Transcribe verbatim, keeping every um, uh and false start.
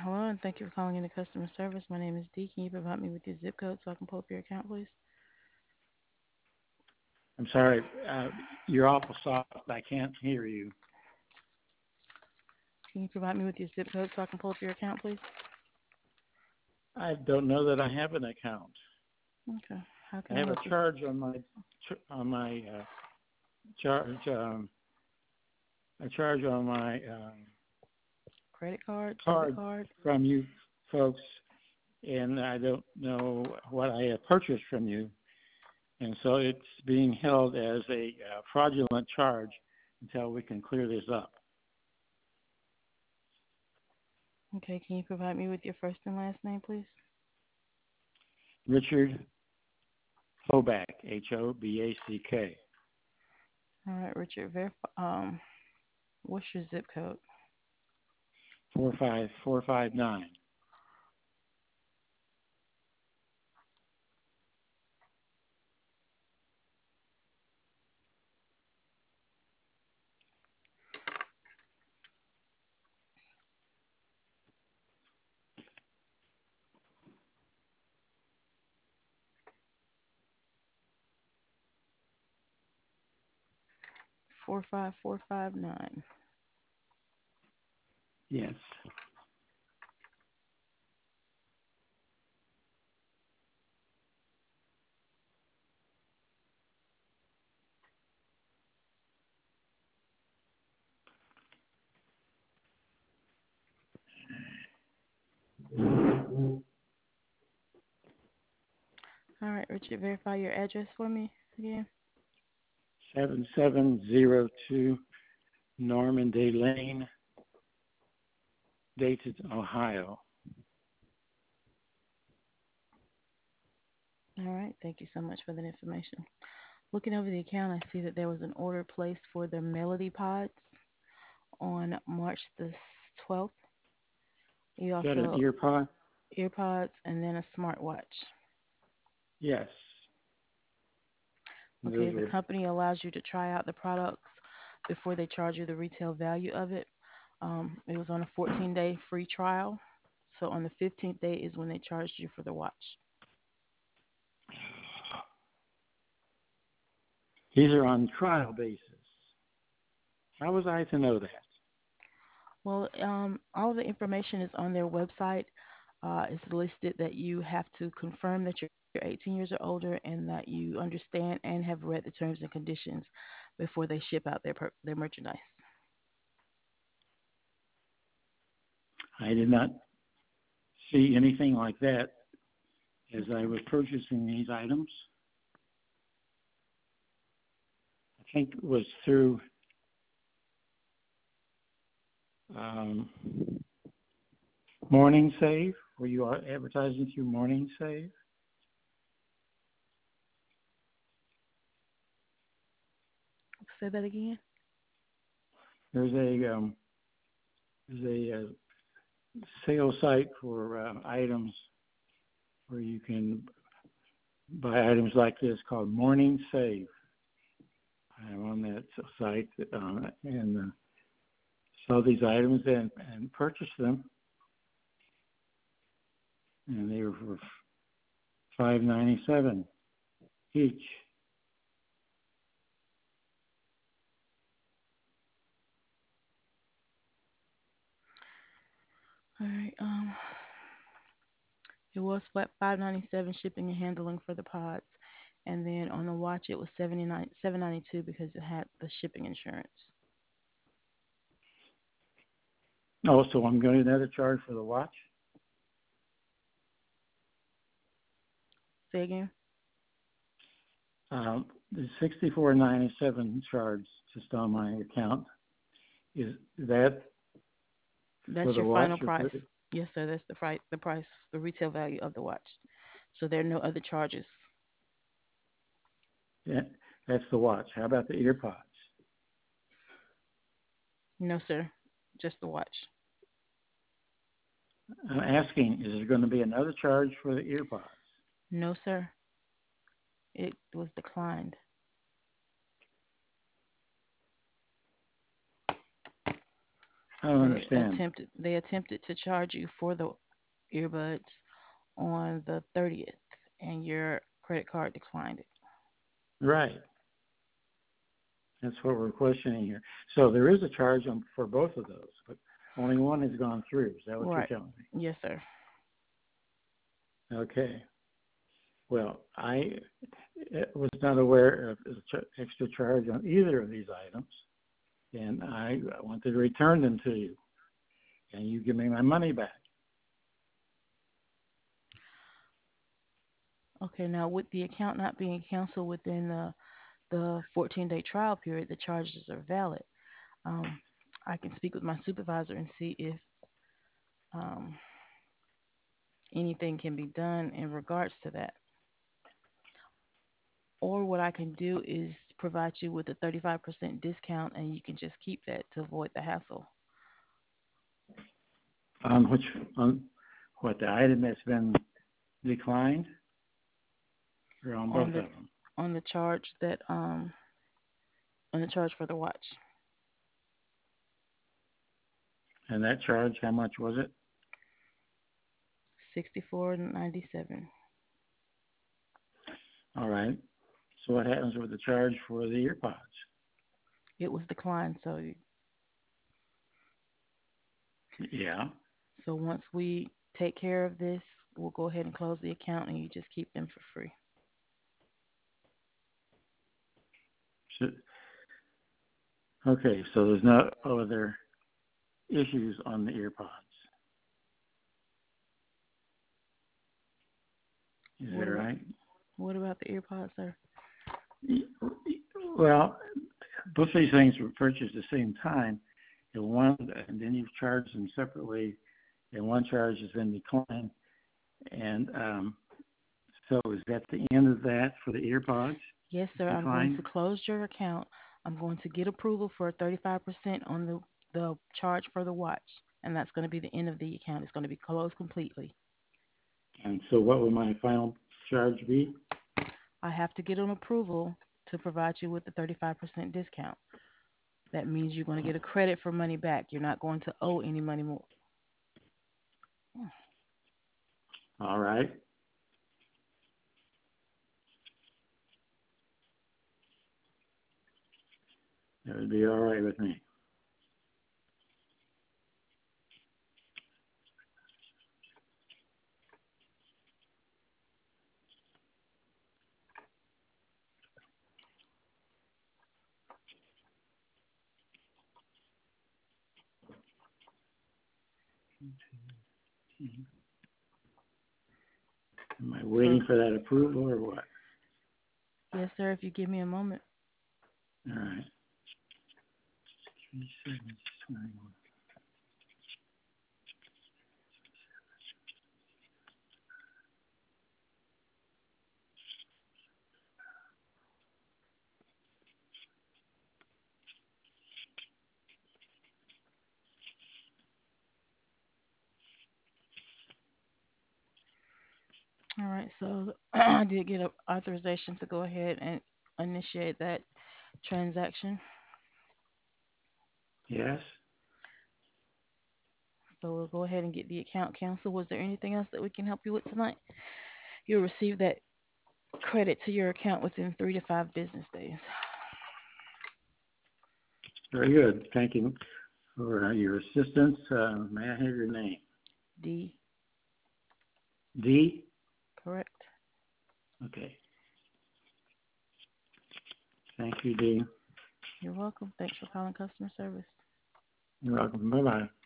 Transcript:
Hello, and thank you for calling in the customer service. My name is Dee. Can you provide me with your zip code so I can pull up your account, please? I'm sorry, uh, you're awful soft. I can't hear you. Can you provide me with your zip code so I can pull up your account, please? I don't know that I have an account. Okay. How I can I have a help you? charge on my on my uh, charge um, a charge on my um, Credit card, debit card card? from you folks, and I don't know what I have purchased from you, and so it's being held as a uh, fraudulent charge until we can clear this up. Okay. Can you provide me with your first and last name, please? Richard Hoback, H O B A C K, All right, Richard. Verify. Um, what's your zip code? four five four five nine. Four five four five nine. Yes. All right, Richard. Verify your address for me again. seven seven zero two Normandy Lane, Dayton, Ohio. All right. Thank you so much for that information. Looking over the account, I see that there was an order placed for the Melody Pods on March the twelfth. You Is that an also ear pod? earpods and then a smartwatch. Yes. Okay, Those the are. company allows you to try out the products before they charge you the retail value of it. Um, it was on a fourteen day free trial. So on the fifteenth day is when they charged you for the watch. These are on trial basis. How was I to know that? Well, um, all the information is on their website. Uh, it's listed that you have to confirm that you're eighteen years or older and that you understand and have read the terms and conditions before they ship out their per- their merchandise. I did not see anything like that as I was purchasing these items. I think it was through um, Morning Save, where you are advertising through Morning Save. Say that again. There's a um, there's a uh, sales site for uh, items where you can buy items like this called Morning Save. I'm on that site uh, and uh, saw these items and, and purchased them, and they were for five ninety seven each. All right. Um, it was flat five ninety seven shipping and handling for the pods, and then on the watch it was seventy nine seven ninety two because it had the shipping insurance. Oh, so I'm going to get another charge for the watch. Say again. Um, the sixty-four ninety-seven charge just on my account, is that That's for the your watch final or price. for the, Yes, sir. That's the price. The price, the retail value of the watch. So there are no other charges. yeah, that's the watch. How about the ear pods? No, sir. Just the watch. I'm asking, is there going to be another charge for the ear pods? No, sir. It was declined. I don't They understand. attempted they attempted to charge you for the earbuds on the thirtieth, and your credit card declined it. Right. That's what we're questioning here. So there is a charge on, for both of those, but only one has gone through. Is that what you're Right. telling Yes, sir. me? Okay. Well, I uh, was not aware of the ch- extra charge on either of these items, and I wanted to return them to you. And you give me my money back. Okay, now with the account not being canceled within the, the fourteen day trial period, the charges are valid. Um, I can speak with my supervisor and see if um, anything can be done in regards to that. Or what I can do is provide you with a thirty-five percent discount and you can just keep that to avoid the hassle. On which, on what, the item that's been declined, or on both On of the them? on the charge that um on the charge for the watch. And that charge, how much was it? sixty-four ninety-seven. All right. So what happens with the charge for the earpods? It was declined, so Yeah. so once we take care of this, we'll go ahead and close the account and you just keep them for free. So, okay, so there's no other issues on the earpods. Is What that about right? what about the earpods, sir? Well, both these things were purchased at the same time, and one, and then you've charged them separately, and one charge has been declined. And um, so is that the end of that for the earpods? Yes, It's sir. I'm going declined? to close your account. I'm going to get approval for thirty-five percent on the the charge for the watch, and that's going to be the end of the account. It's going to be closed completely. And so what will my final charge be? I have to get an approval to provide you with the thirty-five percent discount. That means you're going to get a credit for money back. You're not going to owe any money more. All right. That would be all right with me. Am I So, waiting for that approval or what? yes, sir. If you give me a moment. All right. Three seven twenty-one. All right. So I did get a authorization to go ahead and initiate that transaction. Yes. So we'll go ahead and get the account canceled. Was there anything else that we can help you with tonight? You'll receive that credit to your account within three to five business days. Very good. Thank you for uh, your assistance. Uh, may I have your name? D, D? correct? Okay. Thank you, D. You're welcome. Thanks for calling customer service. You're welcome. Bye-bye.